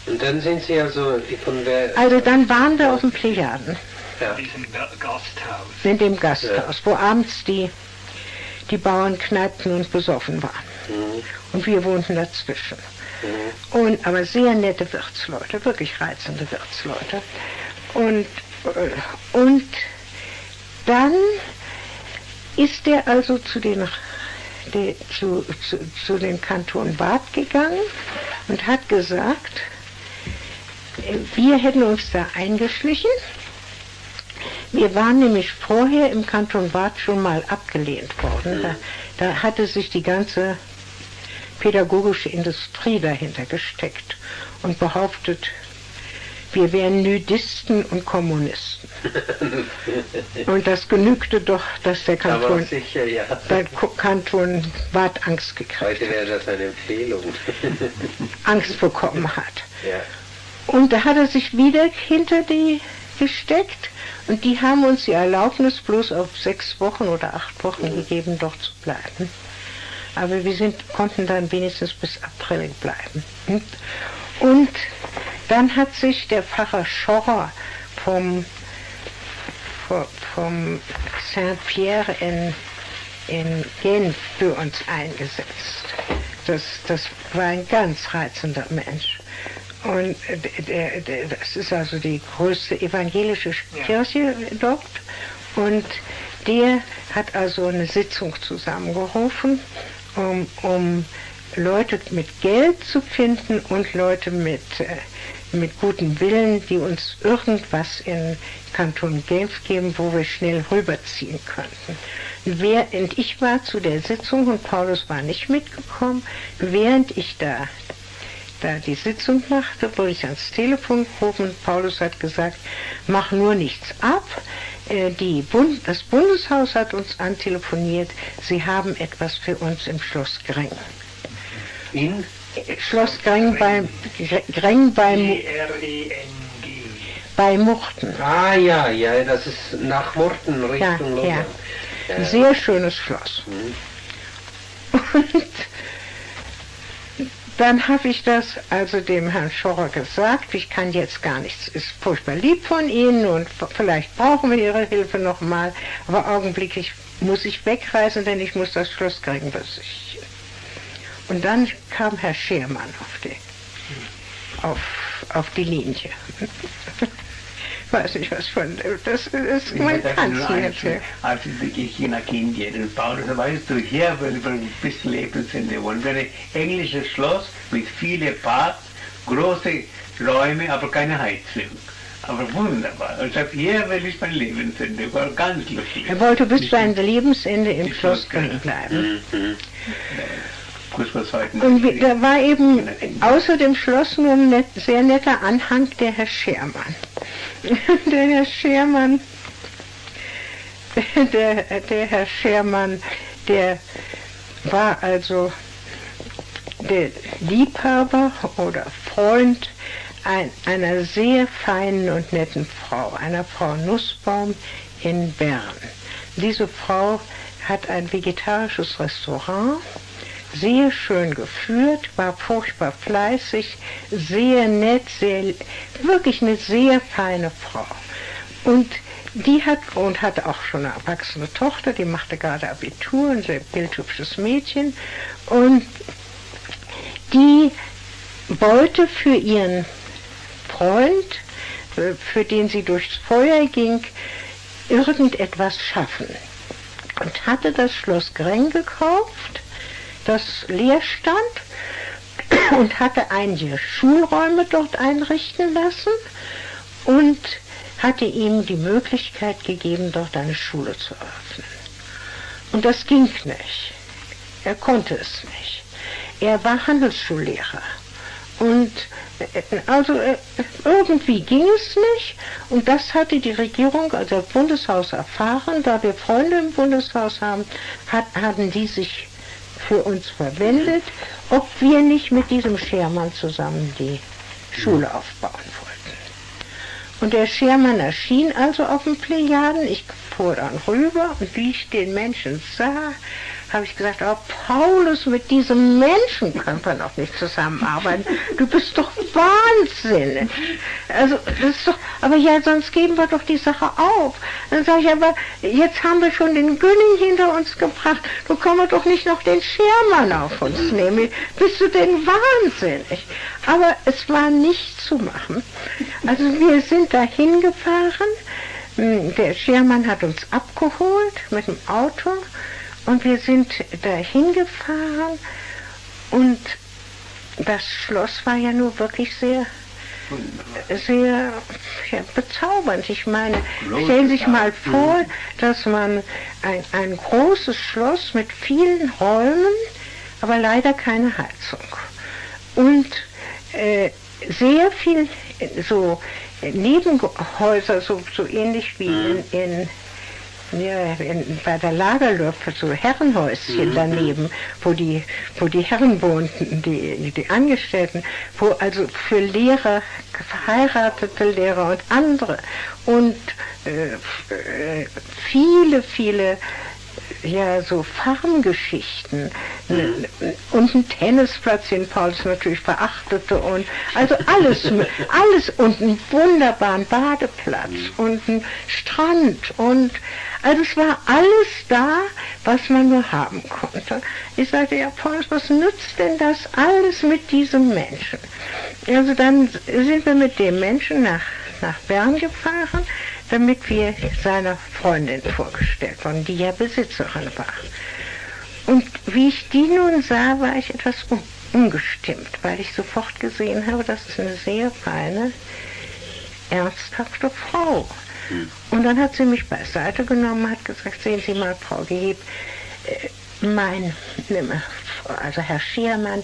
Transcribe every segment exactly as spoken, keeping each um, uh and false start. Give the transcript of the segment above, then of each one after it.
Und dann sind Sie also von der... Also dann waren wir auf dem Plejaden. Ja. In diesem Gasthaus. In dem Gasthaus, Ja. wo abends die, die Bauern kneipten und besoffen waren. Mhm. Und wir wohnten dazwischen. Mhm. Und, aber sehr nette Wirtsleute, wirklich reizende Wirtsleute. Und, äh, und dann ist er also zu den, de, zu, zu, zu den Kanton Bad gegangen und hat gesagt, wir hätten uns da eingeschlichen. Wir waren nämlich vorher im Kanton Bad schon mal abgelehnt worden. Da, da hatte sich die ganze pädagogische Industrie dahinter gesteckt und behauptet, wir wären Nudisten und Kommunisten. Und das genügte doch, dass der Kanton, Aber sicher, ja. der Kanton Bad Angst gekriegt Heute wäre das eine Empfehlung. Angst bekommen hat. Ja. Und da hat er sich wieder hinter die gesteckt und die haben uns die Erlaubnis bloß auf sechs Wochen oder acht Wochen gegeben, dort zu bleiben. Aber wir sind, konnten dann wenigstens bis April bleiben. Und dann hat sich der Pfarrer Schorrer vom, vom Saint-Pierre in, in Genf für uns eingesetzt. Das, das war ein ganz reizender Mensch. Und der, der, das ist also die größte evangelische Kirche dort. Und der hat also eine Sitzung zusammengerufen, um, um Leute mit Geld zu finden und Leute mit, äh, mit gutem Willen, die uns irgendwas in Kanton Genf geben, wo wir schnell rüberziehen könnten. Während ich war zu der Sitzung und Paulus war nicht mitgekommen, während ich da da die Sitzung machte, wurde ich ans Telefon gerufen. Paulus hat gesagt, mach nur nichts ab. Äh, die Bund, das Bundeshaus hat uns antelefoniert, sie haben etwas für uns im Schloss Greng. In? Schloss Greng bei, Greng bei, G R E N G. bei Murten. Ah ja, ja, das ist nach Murten Richtung Ja, Lausanne. ja. Ja. Ein sehr schönes Schloss. Mhm. Und dann habe ich das also dem Herrn Schorrer gesagt, ich kann jetzt gar nichts, ist furchtbar lieb von Ihnen und vielleicht brauchen wir Ihre Hilfe nochmal, aber augenblicklich muss ich wegreisen, denn ich muss das Schloss Greng besichtigen. Und dann kam Herr Schermann auf die, auf, auf die Linie. Ich weiß nicht, was von, das ist, man kann es nicht erzählen. Als ich nach Indien und Paulus, weißt du, hier will wir ein bisschen Lebensende wollen. Wir ein englisches Schloss mit vielen Parks, große Räume, aber keine Heizung. Aber wunderbar. Ich sage, hier will ich mein Lebensende. Ich war ganz lustig. Er wollte bis sein Lebensende im Schloss Greng bleiben. Mhm. Und wie, da war eben außer dem Schloss nur ein net, sehr netter Anhang, der Herr Schermann. Der Herr Schermann, der, der Herr Schermann, der war also der Liebhaber oder Freund ein, einer sehr feinen und netten Frau, einer Frau Nussbaum in Bern. Diese Frau hat ein vegetarisches Restaurant, sehr schön geführt, war furchtbar fleißig, sehr nett, sehr, wirklich eine sehr feine Frau. Und die hat, und hatte auch schon eine erwachsene Tochter, die machte gerade Abitur, ein sehr bildhübsches Mädchen. Und die wollte für ihren Freund, für den sie durchs Feuer ging, irgendetwas schaffen. Und hatte das Schloss Greng gekauft, das leer stand, und hatte einige Schulräume dort einrichten lassen und hatte ihm die Möglichkeit gegeben, dort eine Schule zu eröffnen. Und das ging nicht. Er konnte es nicht. Er war Handelsschullehrer. Und also irgendwie ging es nicht. Und das hatte die Regierung, also das Bundeshaus, erfahren. Da wir Freunde im Bundeshaus haben, hat, hatten die sich für uns verwendet, ob wir nicht mit diesem Schermann zusammen die Schule aufbauen wollten. Und der Schermann erschien also auf dem Plejaden, ich fuhr dann rüber und wie ich den Menschen sah, habe ich gesagt, oh Paulus, mit diesem Menschen können wir noch nicht zusammenarbeiten. Du bist doch wahnsinnig. Also, das ist doch, aber ja, sonst geben wir doch die Sache auf. Dann sage ich, aber jetzt haben wir schon den Günning hinter uns gebracht. Du können wir doch nicht noch den Schermann auf uns nehmen. Bist du denn wahnsinnig? Aber es war nicht zu machen. Also wir sind da hingefahren. Der Schermann hat uns abgeholt mit dem Auto und wir sind da hingefahren und das Schloss war ja nur wirklich sehr, sehr ja, bezaubernd. Ich meine, stellen Sie sich mal vor, dass man ein, ein großes Schloss mit vielen Räumen, aber leider keine Heizung und äh, sehr viel so Nebenhäuser, so, so ähnlich wie in, in, ja, in, bei der Lagerlöffel, so Herrenhäuschen mhm. daneben, wo die, wo die Herren wohnten, die, die Angestellten, wo also für Lehrer, verheiratete Lehrer und andere und äh, viele, viele ja, so Farmgeschichten mhm. und ein Tennisplatz, den Paulus natürlich verachtete und also alles, alles und einen wunderbaren Badeplatz mhm. und einen Strand und also es war alles da, was man nur haben konnte. Ich sagte, ja Paulus, was nützt denn das alles mit diesem Menschen? Also dann sind wir mit dem Menschen nach, nach Bern gefahren, damit wir seiner Freundin vorgestellt wurden, die ja Besitzerin war. Und wie ich die nun sah, war ich etwas um, umgestimmt, weil ich sofort gesehen habe, das ist eine sehr feine, ernsthafte Frau. Hm. Und dann hat sie mich beiseite genommen und hat gesagt, sehen Sie mal, Frau Geheb, mein, also Herr Schermann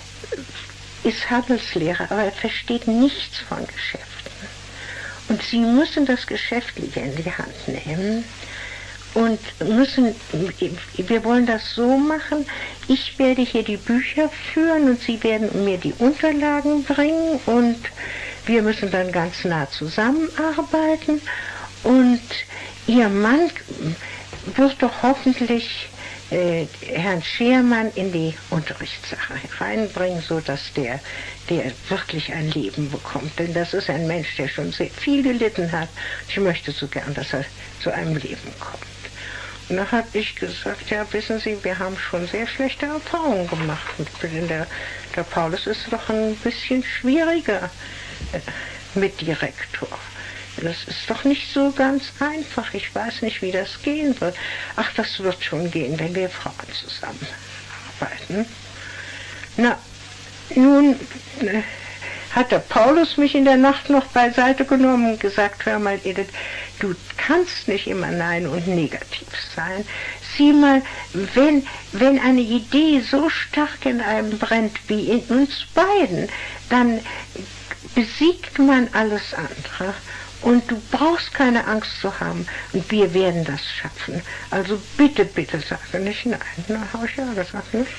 ist Handelslehrer, aber er versteht nichts von Geschäften. Und Sie müssen das Geschäftliche in die Hand nehmen und müssen, wir wollen das so machen, ich werde hier die Bücher führen und Sie werden mir die Unterlagen bringen und wir müssen dann ganz nah zusammenarbeiten und Ihr Mann wird doch hoffentlich äh, Herrn Schermann in die Unterrichtssache reinbringen, so dass der, der wirklich ein Leben bekommt. Denn das ist ein Mensch, der schon sehr viel gelitten hat. Ich möchte so gern, dass er zu einem Leben kommt. Und da habe ich gesagt, ja, wissen Sie, wir haben schon sehr schlechte Erfahrungen gemacht. Denn der, der Paulus ist doch ein bisschen schwieriger äh, mit Direktor. Das ist doch nicht so ganz einfach. Ich weiß nicht, wie das gehen wird. Ach, das wird schon gehen, wenn wir Frauen zusammenarbeiten. Na, nun äh, hat der Paulus mich in der Nacht noch beiseite genommen und gesagt, hör mal, Edith, du kannst nicht immer Nein und negativ sein. Sieh mal, wenn, wenn eine Idee so stark in einem brennt wie in uns beiden, dann besiegt man alles andere. Und du brauchst keine Angst zu haben. Und wir werden das schaffen. Also bitte, bitte sage nicht nein. Na, habe ich ja gesagt, ne?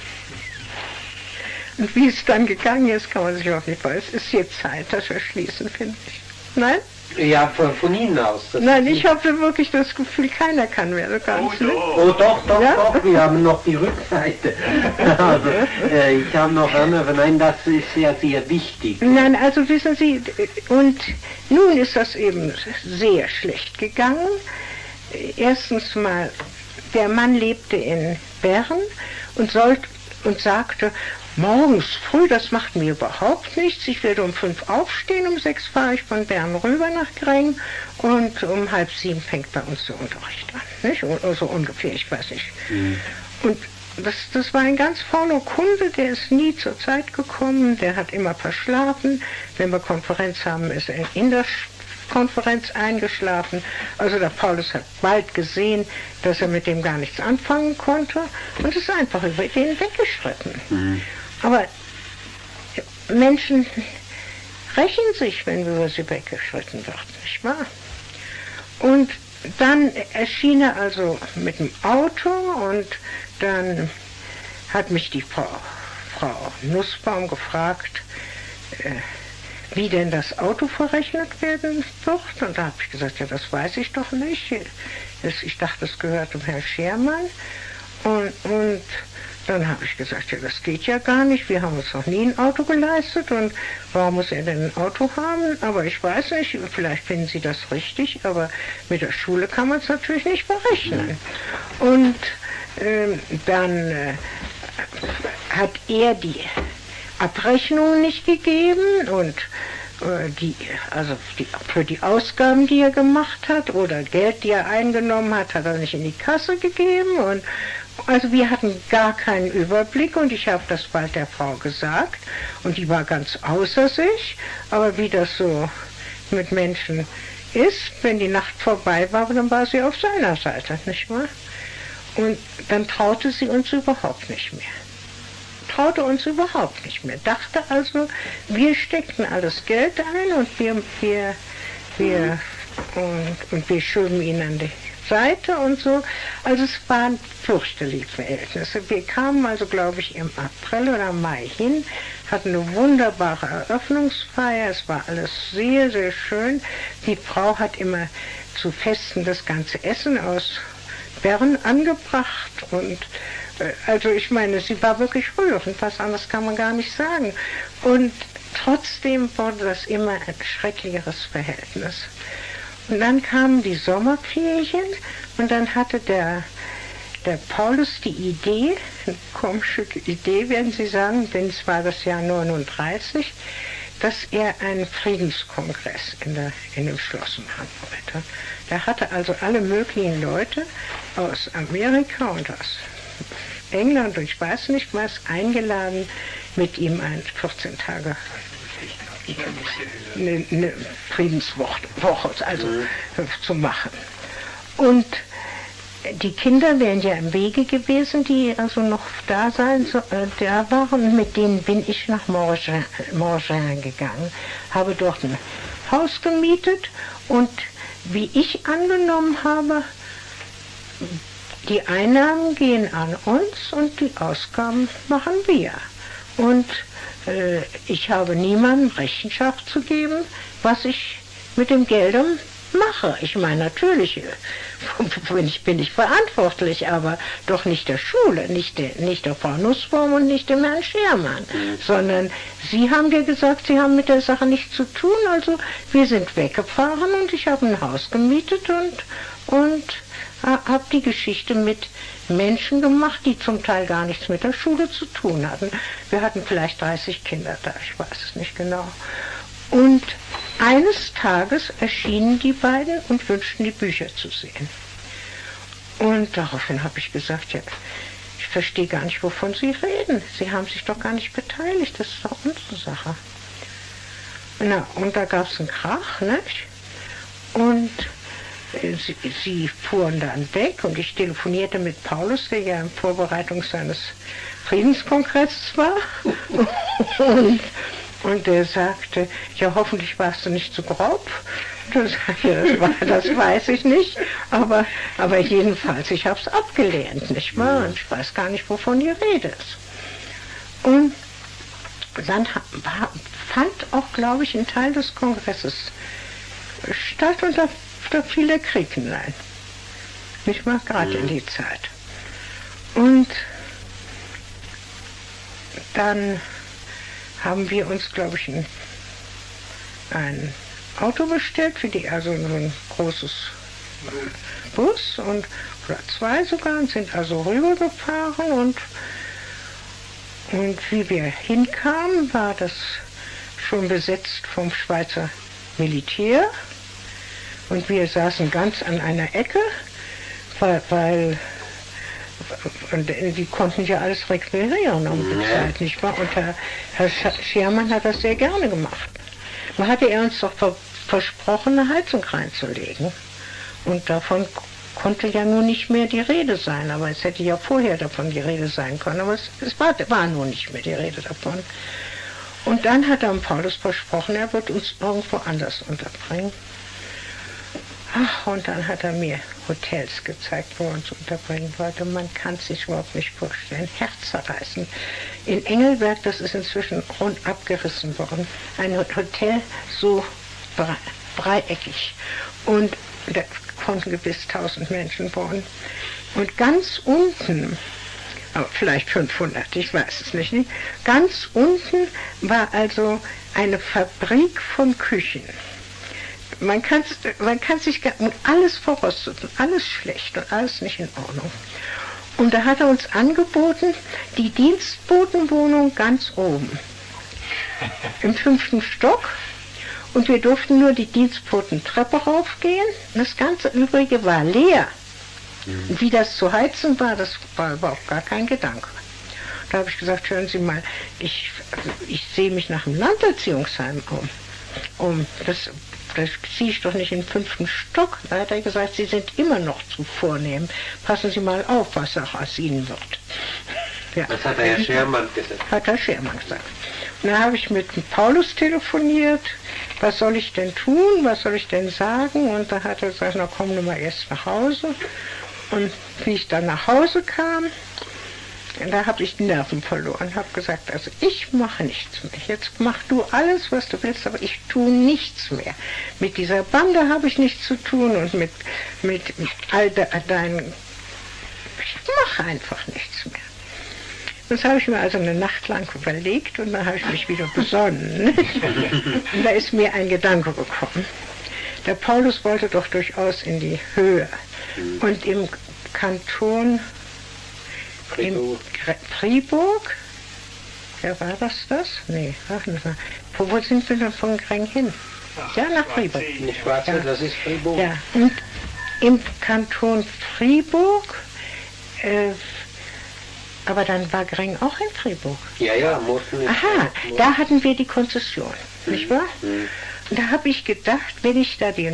Und wie es dann gegangen ist, kann man sich auch nicht weiß. Es ist jetzt Zeit, dass wir schließen, finde ich. Nein? Ja, von, von Ihnen aus. Nein, ich habe wirklich das Gefühl, keiner kann mehr so ganz. Oh, ne? Oh doch, doch, Ja? doch, wir haben noch die Rückseite. Also, äh, ich habe noch andere, nein, das ist sehr, sehr wichtig. Nein, also wissen Sie, und nun ist das eben sehr schlecht gegangen. Erstens mal, der Mann lebte in Bern und, sollte, und sagte, morgens früh, das macht mir überhaupt nichts. Ich werde um fünf aufstehen, um sechs fahre ich von Bern rüber nach Grengen und um halb sieben fängt bei uns der Unterricht an. Nicht? So also ungefähr, ich weiß nicht. Mhm. Und das, das war ein ganz fauler Kunde, der ist nie zur Zeit gekommen, der hat immer verschlafen. Wenn wir Konferenz haben, ist er in der Konferenz eingeschlafen. Also der Paulus hat bald gesehen, dass er mit dem gar nichts anfangen konnte und ist einfach über den weggeschritten. Mhm. Aber Menschen rächen sich, wenn über sie weggeschritten wird, nicht wahr? Und dann erschien er also mit dem Auto und dann hat mich die Frau, Frau Nussbaum gefragt, äh, wie denn das Auto verrechnet werden wird. Und da habe ich gesagt, ja, das weiß ich doch nicht. Ich dachte, es gehört dem Herrn Schermann. Und, und dann habe ich gesagt, ja, das geht ja gar nicht, wir haben uns noch nie ein Auto geleistet und warum muss er denn ein Auto haben? Aber ich weiß nicht, vielleicht finden Sie das richtig, aber mit der Schule kann man es natürlich nicht berechnen. Und ähm, dann äh, hat er die Abrechnung nicht gegeben und äh, die, also die, für die Ausgaben, die er gemacht hat oder Geld, die er eingenommen hat, hat er nicht in die Kasse gegeben und also wir hatten gar keinen Überblick und ich habe das bald der Frau gesagt und die war ganz außer sich, aber wie das so mit Menschen ist, wenn die Nacht vorbei war, dann war sie auf seiner Seite, nicht wahr? Und dann traute sie uns überhaupt nicht mehr. Traute uns überhaupt nicht mehr. Dachte also, wir steckten alles Geld ein und wir, wir, wir, und, und wir schoben ihn an die Seite und so. Also es waren fürchterliche Verhältnisse. Wir kamen also, glaube ich, im April oder Mai hin, hatten eine wunderbare Eröffnungsfeier. Es war alles sehr, sehr schön. Die Frau hat immer zu Festen das ganze Essen aus Bern angebracht und äh, also ich meine, sie war wirklich rührend, was anderes kann man gar nicht sagen. Und trotzdem wurde das immer ein schrecklicheres Verhältnis. Und dann kamen die Sommerferien und dann hatte der, der Paulus die Idee, eine komische Idee werden Sie sagen, denn es war das Jahr neununddreißig, dass er einen Friedenskongress in, der, in dem Schloss machen wollte. Der hatte also alle möglichen Leute aus Amerika und aus England und ich weiß nicht was eingeladen, mit ihm ein vierzehn Tage eine, eine Friedenswoche also zu machen. Und die Kinder wären ja im Wege gewesen, die also noch da sein so, äh, da waren. Mit denen bin ich nach Morgin, Morgin gegangen, habe dort ein Haus gemietet und wie ich angenommen habe, die Einnahmen gehen an uns und die Ausgaben machen wir. Und äh, ich habe niemandem Rechenschaft zu geben, was ich mit dem Geld mache. Ich meine, natürlich äh, bin ich, bin ich verantwortlich, aber doch nicht der Schule, nicht der, nicht der Frau Nussbaum und nicht dem Herrn Schermann, mhm. sondern Sie haben ja gesagt, Sie haben mit der Sache nichts zu tun, also wir sind weggefahren und ich habe ein Haus gemietet und, und habe die Geschichte mit Menschen gemacht, die zum Teil gar nichts mit der Schule zu tun hatten. Wir hatten vielleicht dreißig Kinder da, ich weiß es nicht genau. Und eines Tages erschienen die beiden und wünschten, die Bücher zu sehen. Und daraufhin habe ich gesagt, ja, ich verstehe gar nicht, wovon Sie reden. Sie haben sich doch gar nicht beteiligt, das ist doch unsere Sache. Na, und da gab es einen Krach, nicht? Und äh, sie, sie fuhren dann weg und ich telefonierte mit Paulus, der ja in Vorbereitung seines Friedenskongresses war. und Und er sagte, ja, hoffentlich warst du nicht zu grob. Das, ja, das, war, das weiß ich nicht, aber, aber jedenfalls, ich habe es abgelehnt, nicht wahr? Und ich weiß gar nicht, wovon die Rede ist. Und dann war, fand auch, glaube ich, ein Teil des Kongresses statt und da, da fiel der Krieg hinein. Nicht mal gerade in die Zeit. Und dann haben wir uns, glaube ich, ein, ein Auto bestellt, für die, also so ein großes Bus und oder zwei sogar, und sind also rübergefahren und, und wie wir hinkamen, war das schon besetzt vom Schweizer Militär und wir saßen ganz an einer Ecke, weil, weil und die konnten ja alles requirieren um die Zeit, nicht wahr? Und Herr, Herr Schermann hat das sehr gerne gemacht. Man hatte er uns doch ver versprochen, eine Heizung reinzulegen. Und davon konnte ja nun nicht mehr die Rede sein. Aber es hätte ja vorher davon die Rede sein können. Aber es, es war, war nun nicht mehr die Rede davon. Und dann hat er Paulus versprochen, er wird uns irgendwo anders unterbringen. Ach, und dann hat er mir Hotels gezeigt, wo er uns unterbringen wollte. Man kann es sich überhaupt nicht vorstellen. Herzzerreißend. In Engelberg, das ist inzwischen rund abgerissen worden, ein Hotel so dreieckig. Und da konnten gewiss tausend Menschen wohnen. Und ganz unten, aber vielleicht fünfhundert, ich weiß es nicht, nicht, ganz unten war also eine Fabrik von Küchen. Man kann, man kann sich, und alles verrostet und alles schlecht und alles nicht in Ordnung. Und da hat er uns angeboten, die Dienstbotenwohnung ganz oben, im fünften Stock. Und wir durften nur die Dienstbotentreppe raufgehen. Das ganze Übrige war leer. Und wie das zu heizen war, das war überhaupt gar kein Gedanke. Da habe ich gesagt, hören Sie mal, ich, ich sehe mich nach einem Landerziehungsheim um. um das, das ziehe ich doch nicht in den fünften Stock. Da hat er gesagt, Sie sind immer noch zu vornehm. Passen Sie mal auf, was auch aus Ihnen wird. Ja. Das hat der Herr Schermann gesagt. Hat Herr Schermann gesagt. Und dann habe ich mit Paulus telefoniert. Was soll ich denn tun? Was soll ich denn sagen? Und da hat er gesagt, na komm du mal erst nach Hause. Und wie ich dann nach Hause kam, da habe ich die Nerven verloren. Habe gesagt, also ich mache nichts mehr. Jetzt mach du alles, was du willst, aber ich tue nichts mehr. Mit dieser Bande habe ich nichts zu tun und mit, mit, mit all de, deinen... Ich mache einfach nichts mehr. Das habe ich mir also eine Nacht lang überlegt und dann habe ich mich wieder besonnen. Und da ist mir ein Gedanke gekommen. Der Paulus wollte doch durchaus in die Höhe. Und im Kanton Fribourg, im Fribourg, ja war das das? Nee, warten Sie mal. Wo, wo sind wir denn von Greng hin? Ach, Ja, nach Fribourg. Nicht Schwarzwald, Ja. das ist Fribourg. Ja, und im Kanton Fribourg, äh, aber dann war Greng auch in Fribourg. Ja, ja, mussten wir. Aha, da hatten wir die Konzession, nicht wahr? Mhm. Und da habe ich gedacht, wenn ich da den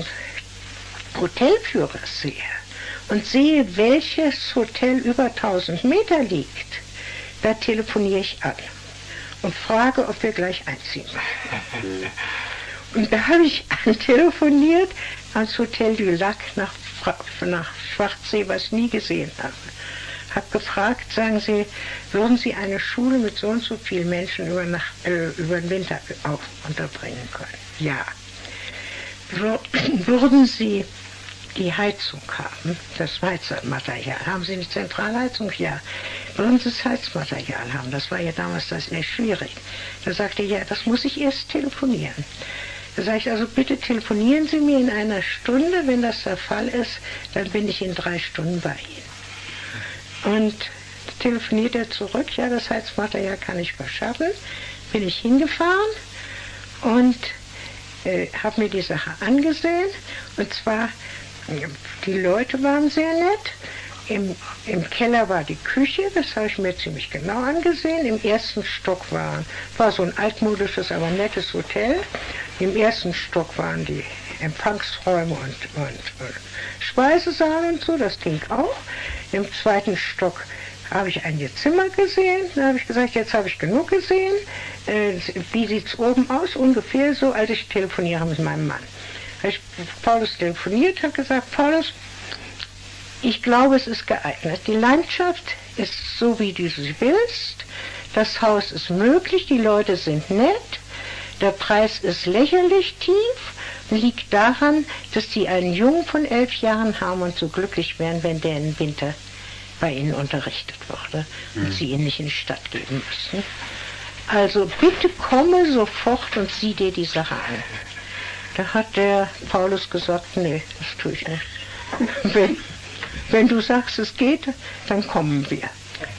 Hotelführer sehe und sehe, welches Hotel über tausend Meter liegt, da telefoniere ich an und frage, ob wir gleich einziehen wollen. Und da habe ich antelefoniert ans Hotel du Lac nach, nach Schwarzsee, was ich nie gesehen habe. Habe gefragt, sagen Sie, würden Sie eine Schule mit so und so vielen Menschen über, Nacht, äh, über den Winter auch unterbringen können? Ja. Wür würden Sie die Heizung haben, das Heizmaterial? Haben Sie eine Zentralheizung? Ja. Würden Sie das Heizmaterial haben? Das war ja damals das sehr schwierig. Da sagte er, ja, das muss ich erst telefonieren. Da sage ich, also bitte telefonieren Sie mir in einer Stunde. Wenn das der Fall ist, dann bin ich in drei Stunden bei Ihnen. Und telefoniert er zurück, ja, das Heizmaterial kann ich verschaffen. Bin ich hingefahren und äh, habe mir die Sache angesehen. Und zwar, die Leute waren sehr nett. Im, im Keller war die Küche, das habe ich mir ziemlich genau angesehen. Im ersten Stock war, war so ein altmodisches, aber nettes Hotel. Im ersten Stock waren die Empfangsräume und, und, und Speisesaal und so, das ging auch. Im zweiten Stock habe ich ein Zimmer gesehen, da habe ich gesagt, jetzt habe ich genug gesehen. Äh, wie sieht es oben aus? Ungefähr so, als ich telefoniere mit meinem Mann. Habe ich Paulus telefoniert, habe gesagt, Paulus, ich glaube, es ist geeignet. Die Landschaft ist so, wie du sie willst. Das Haus ist möglich, die Leute sind nett. Der Preis ist lächerlich tief. Liegt daran, dass sie einen Jungen von elf Jahren haben und so glücklich wären, wenn der im Winter bei ihnen unterrichtet würde und sie ihn nicht in die Stadt geben müssten. Also bitte komme sofort und sieh dir die Sache an. Da hat der Paulus gesagt, nee, das tue ich nicht. Wenn, wenn du sagst, es geht, dann kommen wir.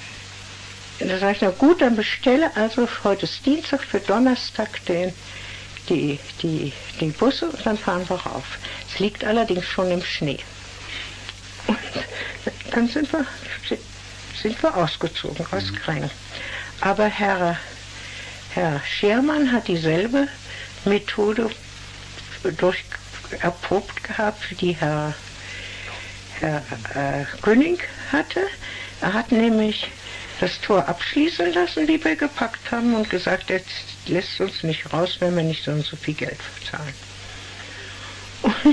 Und da sage ich, na gut, dann bestelle also heute ist Dienstag für Donnerstag den Die, die, die Busse und dann fahren wir rauf. Es liegt allerdings schon im Schnee. Und dann sind wir, sind wir ausgezogen aus Greng. Aber Herr, Herr Schermann hat dieselbe Methode durch, erprobt gehabt, die Herr, Herr äh, König hatte. Er hat nämlich das Tor abschließen lassen, wie wir gepackt haben, und gesagt, jetzt lässt uns nicht raus, wenn wir nicht so und so viel Geld bezahlen. Und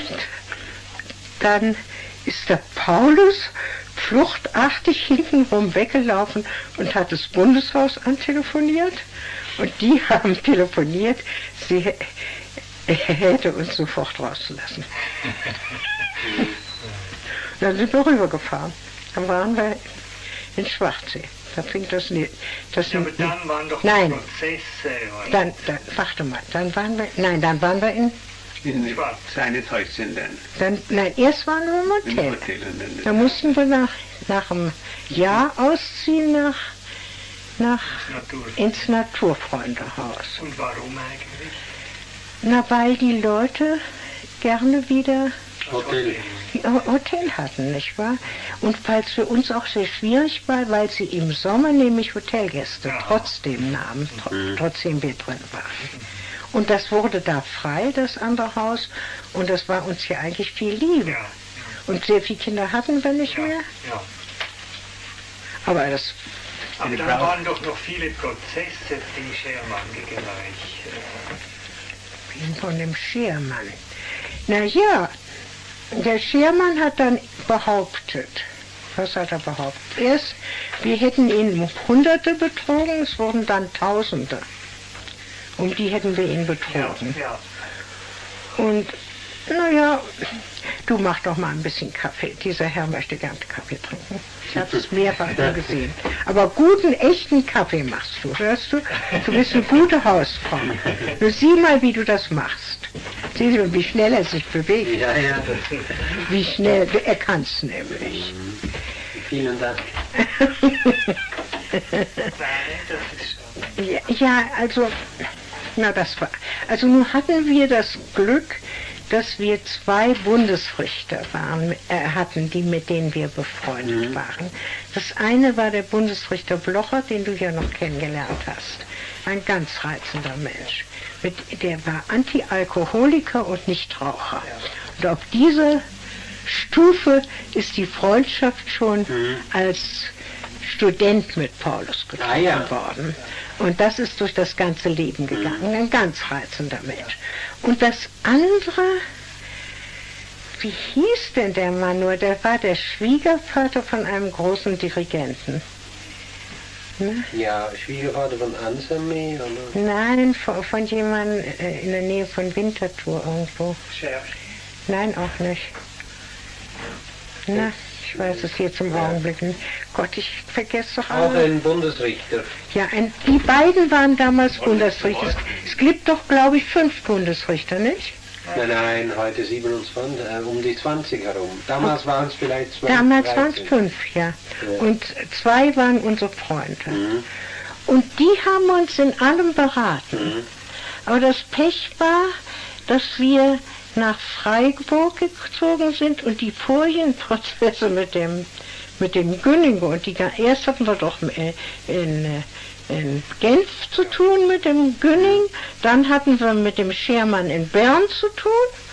dann ist der Paulus fluchtartig hintenrum weggelaufen und hat das Bundeshaus antelefoniert. Und die haben telefoniert, sie, er hätte uns sofort rauslassen. Dann sind wir rübergefahren. Dann waren wir in Schwarzsee. Da fing das nicht. Das Ja, aber dann waren doch nein. Prozesse. Oder? Dann, dann, warte mal, dann waren wir, nein, dann waren wir in, In Schwarz. seines Häuschen dann. dann, nein, erst waren wir im Im Hotel. Hotel. Und dann, Da mussten wir nach, nach einem Jahr ausziehen, nach, nach, Natur. ins Naturfreundehaus. Und warum eigentlich? Na, weil die Leute gerne wieder Das Hotel. Ho- Hotel hatten, nicht wahr? Und weil es für uns auch sehr schwierig war, weil sie im Sommer nämlich Hotelgäste Ja. trotzdem nahmen, tr trotzdem wir drin waren. Und das wurde da frei, das andere Haus, und das war uns ja eigentlich viel lieber. Ja, Und sehr viele Kinder hatten wir nicht ja, mehr, ja. aber das, Aber Eine dann Frau. waren doch noch viele Prozesse in Schermann gegen euch. von dem Schermann. Na ja, der Schermann hat dann behauptet, was hat er behauptet? Erst, wir hätten ihn um Hunderte betrogen, es wurden dann Tausende. Um die hätten wir ihn Ja, betrogen. ja. Und, naja, du mach doch mal ein bisschen Kaffee. Dieser Herr möchte gern Kaffee trinken. Ich habe es mehrfach schon gesehen. Aber guten, echten Kaffee machst du, hörst du? Du bist eine gute Hausfrau. Du sieh mal, wie du das machst. Sieh mal, wie schnell er sich bewegt. Ja, ja. Wie schnell, er kann's nämlich. Vielen Dank. Nein, das ist schon. Ja, ja, also, na das war, also nun hatten wir das Glück, dass wir zwei Bundesrichter waren, äh, hatten, die mit denen wir befreundet Mhm. waren. Das eine war der Bundesrichter Blocher, den du ja noch kennengelernt hast. Ein ganz reizender Mensch. Mit, der war Antialkoholiker und Nichtraucher. Und auf dieser Stufe ist die Freundschaft schon Mhm. als Student mit Paulus getroffen Ah, ja. worden. Und das ist durch das ganze Leben gegangen. Ein ganz reizender Mensch. Und das andere, wie hieß denn der Mann nur? Der war der Schwiegervater von einem großen Dirigenten. Ne? Ja, Schwiegervater von Anselmi, oder? Nein, von, von jemandem äh, in der Nähe von Winterthur irgendwo. Scherf. Nein, auch nicht. Na, ich weiß es jetzt im Augenblick nicht. Gott, ich vergesse doch Auch alles. ein Bundesrichter. Ja, ein, die beiden waren damals Bundesrichter. Es, es gibt doch, glaube ich, fünf Bundesrichter, nicht? Nein, nein, heute siebenundzwanzig, äh, um die zwanzig herum. Damals waren es vielleicht zwölf. Damals waren es dreizehn. fünf, ja. Ja. Und zwei waren unsere Freunde. Mhm. Und die haben uns in allem beraten. Mhm. Aber das Pech war, dass wir nach Freiburg gezogen sind und die Folienprozesse mit dem, mit dem Günninger und die, ga- erst hatten wir doch in, in, in Genf zu tun mit dem Günning, dann hatten wir mit dem Schermann in Bern zu tun,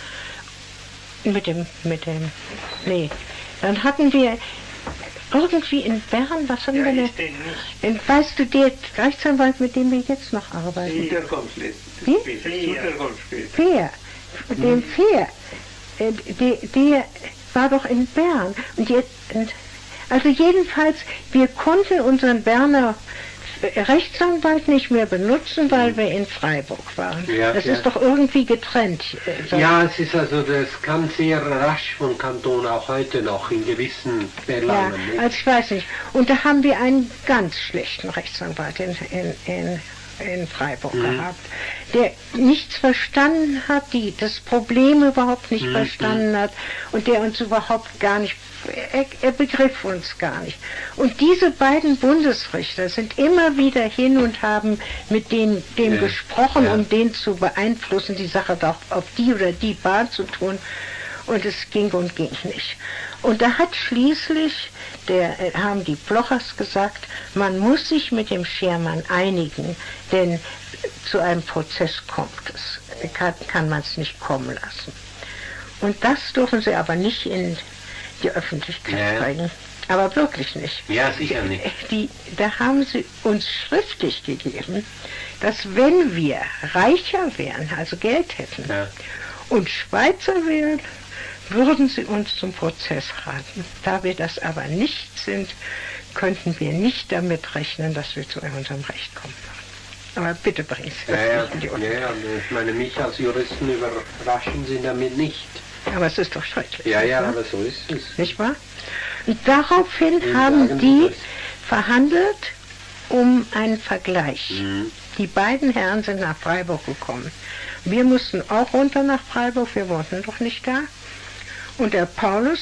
mit dem, mit dem, nee, dann hatten wir irgendwie in Bern, was haben Ja, wir denn? ist denn nicht. In, weißt du, der Rechtsanwalt, mit dem wir jetzt noch arbeiten? Suter kommt später. Wie? Suter kommt später. Fair, dem Fair, äh, der, der war doch in Bern. Und jetzt, und- also jedenfalls, wir konnten unseren Berner Rechtsanwalt nicht mehr benutzen, weil wir in Freiburg waren. Ja, das ja. ist doch irgendwie getrennt. äh, so. Ja, es ist also, das kann sehr rasch vom Kanton auch heute noch in gewissen Ja, Belangen. nicht? also ich weiß nicht. Und da haben wir einen ganz schlechten Rechtsanwalt in, in, in, in Freiburg Mhm. gehabt, der nichts verstanden hat, die das Problem überhaupt nicht Mhm. verstanden hat und der uns überhaupt gar nicht, er, er begriff uns gar nicht. Und diese beiden Bundesrichter sind immer wieder hin und haben mit denen, dem Ja. gesprochen, Ja. um den zu beeinflussen, die Sache doch auf die oder die Bahn zu tun. Und es ging und ging nicht. Und da hat schließlich, der, äh, haben die Blochers gesagt, man muss sich mit dem Schermann einigen, denn zu einem Prozess kommt es, kann, kann man es nicht kommen lassen. Und das dürfen sie aber nicht in die Öffentlichkeit Ja. bringen. Aber wirklich nicht. Ja, sicher nicht. Die, da haben sie uns schriftlich gegeben, dass wenn wir reicher wären, also Geld hätten, Ja. und Schweizer wären, würden sie uns zum Prozess raten. Da wir das aber nicht sind, könnten wir nicht damit rechnen, dass wir zu unserem Recht kommen würden. Aber bitte bringen Sie das Ja, ja, nicht in die ja, Öffentlichkeit. ja, ich meine, mich als Juristen überraschen sie damit nicht. Aber es ist doch schrecklich. Ja, ja, ne? aber so ist es. Nicht wahr? Und daraufhin Wie haben sagen die Sie das? verhandelt um einen Vergleich. Mhm. Die beiden Herren sind nach Freiburg gekommen. Wir mussten auch runter nach Freiburg, wir wohnten doch nicht da. Und der Paulus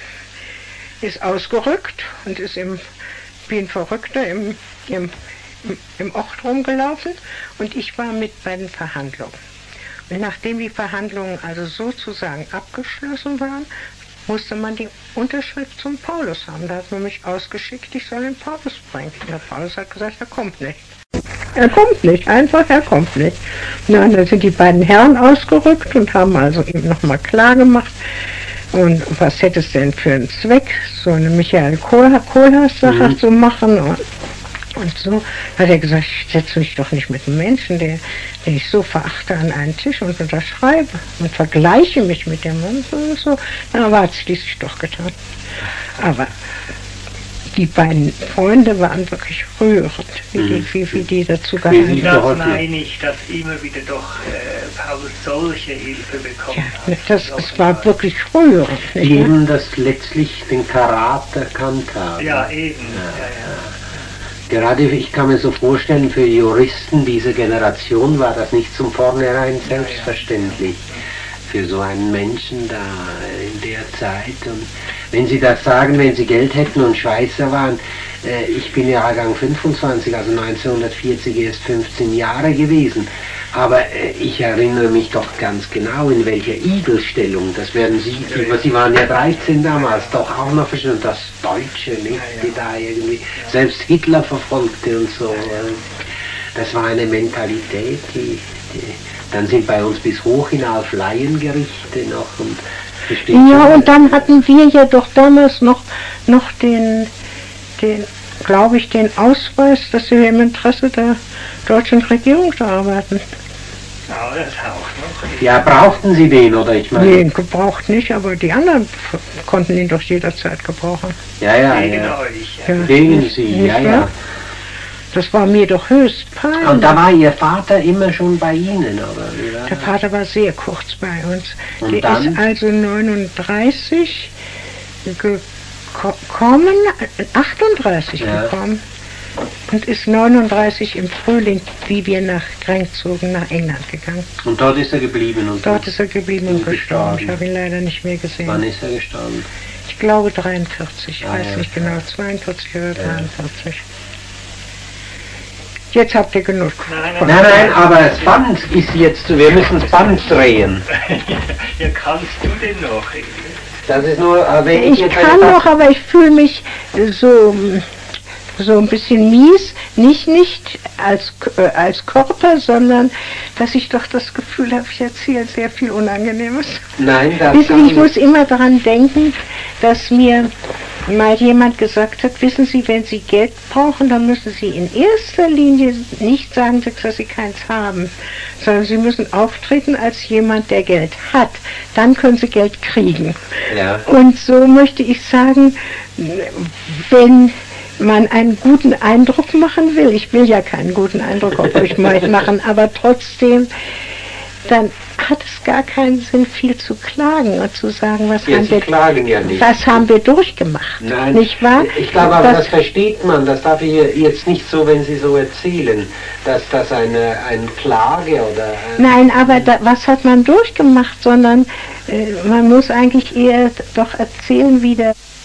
ist ausgerückt und ist im, wie ein Verrückter im, im, im Ort rumgelaufen und ich war mit bei den Verhandlungen. Und nachdem die Verhandlungen also sozusagen abgeschlossen waren, musste man die Unterschrift zum Paulus haben. Da hat man mich ausgeschickt, ich soll den Paulus bringen. Und der Paulus hat gesagt, er kommt nicht. Er kommt nicht, einfach, er kommt nicht. Na, und dann sind die beiden Herren ausgerückt und haben also ihm nochmal klar gemacht, und was hätte es denn für einen Zweck, so eine Michael Kohlhaas-Sache Mhm. zu machen und, und so. Hat er gesagt, ich setze mich doch nicht mit einem Menschen, der, den ich so verachte, an einen Tisch und unterschreibe und vergleiche mich mit dem Mann und so. Na, aber hat es schließlich doch getan. Aber die beiden Freunde waren wirklich rührend, wie, die, wie, wie die dazu Wie gehandelt sie- Das geholfen. meine ich, dass immer wieder doch äh, Paulus solche Hilfe bekommen Ja, hat. das, es war wirklich rührend. Die Nicht wahr? eben das letztlich den Karat erkannt haben. Ja, eben. Ja, ja. Gerade, ich kann mir so vorstellen, für Juristen dieser Generation war das nicht zum Vornherein selbstverständlich. Für so einen Menschen da in der Zeit. Und wenn Sie das sagen, wenn Sie Geld hätten und Schweizer waren, äh, ich bin Jahrgang fünfundzwanzig, also neunzehnhundertvierzig erst fünfzehn Jahre gewesen. Aber äh, ich erinnere mich doch ganz genau, in welcher Igelstellung, das werden Sie, Sie, Sie waren ja dreizehn damals, doch auch noch verstehen, und das Deutsche, nicht, die da irgendwie, selbst Hitler verfolgte und so. Äh, das war eine Mentalität, die, die dann sind bei uns bis hoch hinauf Laiengerichte noch und versteht Ja, schon, und dann hatten wir ja doch damals noch, noch den, den glaube ich, den Ausweis, dass wir im Interesse der deutschen Regierung da arbeiten. Ja, das auch noch. ja, brauchten Sie den, oder ich meine? Nee, gebraucht nicht, aber die anderen f- konnten ihn doch jederzeit gebrauchen. Ja, ja, Gegen ja. euch. Ja. Ja. Gegen Sie, Nicht ja, wahr? ja. Das war mir doch höchst peinlich. Und da war Ihr Vater immer schon bei Ihnen, oder wie war Der das? Vater war sehr kurz bei uns. Und Der dann? ist also neununddreißig gekommen, achtunddreißig Ja. gekommen und ist neununddreißig im Frühling, wie wir nach Grenz zogen, nach England gegangen. Und dort ist er geblieben und Dort ist er geblieben und Und gestorben. gestorben. Ich habe ihn leider nicht mehr gesehen. wann ist er gestorben? Ich glaube dreiundvierzig, ich Ah, weiß ja. nicht genau, zweiundvierzig oder dreiundvierzig. Jetzt habt ihr genug. Nein, nein, Nein, nein, aber das Band ist jetzt, wir müssen das Band drehen. Ja, kannst du denn noch? Das ist nur, äh, wenn ich, Ich jetzt kann eine noch, aber ich fühle mich so, so ein bisschen mies, nicht, nicht als, äh, als Körper, sondern dass ich doch das Gefühl habe, ich erzähle sehr viel Unangenehmes. Nein, das Wissen kann Sie, ich muss immer daran denken, dass mir mal jemand gesagt hat, wissen Sie, wenn Sie Geld brauchen, dann müssen Sie in erster Linie nicht sagen, dass Sie keins haben, sondern Sie müssen auftreten als jemand, der Geld hat. Dann können Sie Geld kriegen. Ja. Und so möchte ich sagen, wenn man einen guten Eindruck machen will, ich will ja keinen guten Eindruck auf euch machen, aber trotzdem, dann hat es gar keinen Sinn, viel zu klagen und zu sagen, was, Ja, haben, Sie wir, klagen ja nicht. was haben wir durchgemacht, Nein, nicht wahr? ich glaube aber, das, Das- versteht man, das darf ich jetzt nicht so, wenn Sie so erzählen, dass das eine, eine Klage oder... Ein Nein, aber da, was hat man durchgemacht, sondern äh, man muss eigentlich eher doch erzählen, wie der